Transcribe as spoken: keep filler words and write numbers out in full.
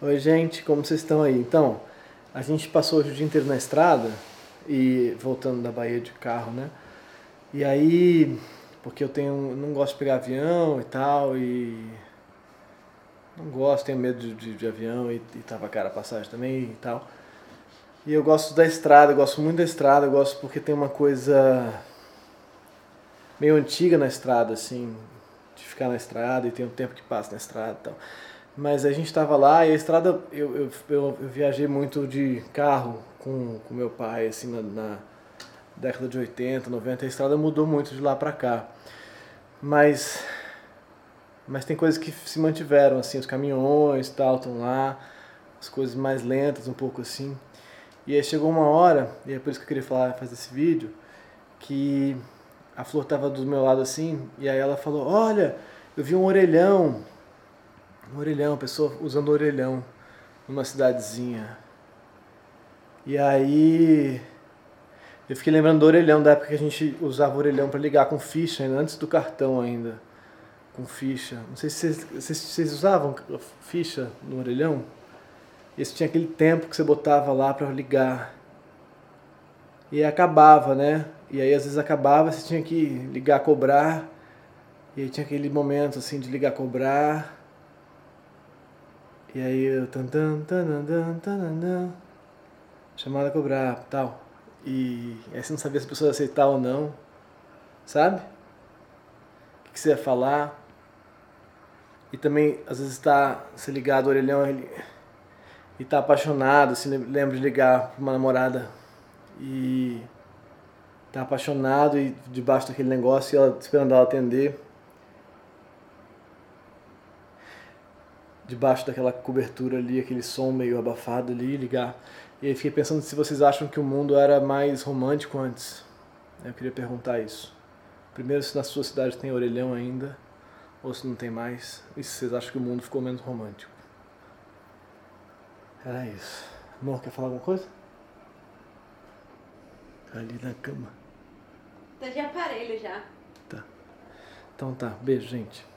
Oi, gente, como vocês estão aí? Então, a gente passou hoje o dia inteiro na estrada e voltando da Bahia de carro, né? E aí, porque eu tenho, não gosto de pegar avião e tal, e não gosto, tenho medo de, de, de avião e, e tava cara a passagem também e tal. E eu gosto da estrada, eu gosto muito da estrada, eu gosto porque tem uma coisa meio antiga na estrada, assim, de ficar na estrada e tem um tempo que passa na estrada e tal. Mas a gente estava lá e a estrada, eu, eu, eu, eu viajei muito de carro com, com meu pai, assim, na, na década de oitenta, noventa, a estrada mudou muito de lá pra cá. Mas, mas tem coisas que se mantiveram, assim, os caminhões e tal estão lá, as coisas mais lentas um pouco assim. E aí chegou uma hora, e é por isso que eu queria falar, fazer esse vídeo, que a Flor estava do meu lado assim, e aí ela falou, olha, eu vi um orelhão, um orelhão, pessoa usando orelhão numa cidadezinha. E aí eu fiquei lembrando do orelhão, da época que a gente usava o orelhão para ligar com ficha, ainda antes do cartão ainda, com ficha. Não sei se vocês, vocês, vocês usavam ficha no orelhão. Esse tinha aquele tempo que você botava lá para ligar. E aí acabava, né? E aí às vezes acabava, você tinha que ligar, cobrar. E aí tinha aquele momento assim de ligar, cobrar. E aí eu tan tan tan tan tan tan, chamada a cobrar, tal. E aí você não sabia se a pessoa ia aceitar ou não, sabe? O que você ia falar. E também, às vezes, tá se ligado, o orelhão, ele, e tá apaixonado, se lembra de ligar pra uma namorada e tá apaixonado e debaixo daquele negócio e ela esperando ela atender. Debaixo daquela cobertura ali, aquele som meio abafado ali, ligar. E aí fiquei pensando se vocês acham que o mundo era mais romântico antes. Eu queria perguntar isso. Primeiro, se na sua cidade tem orelhão ainda, ou se não tem mais, e se vocês acham que o mundo ficou menos romântico. Era isso. Amor, quer falar alguma coisa? Tá ali na cama. Tá de aparelho já. Tá. Então tá, beijo, gente.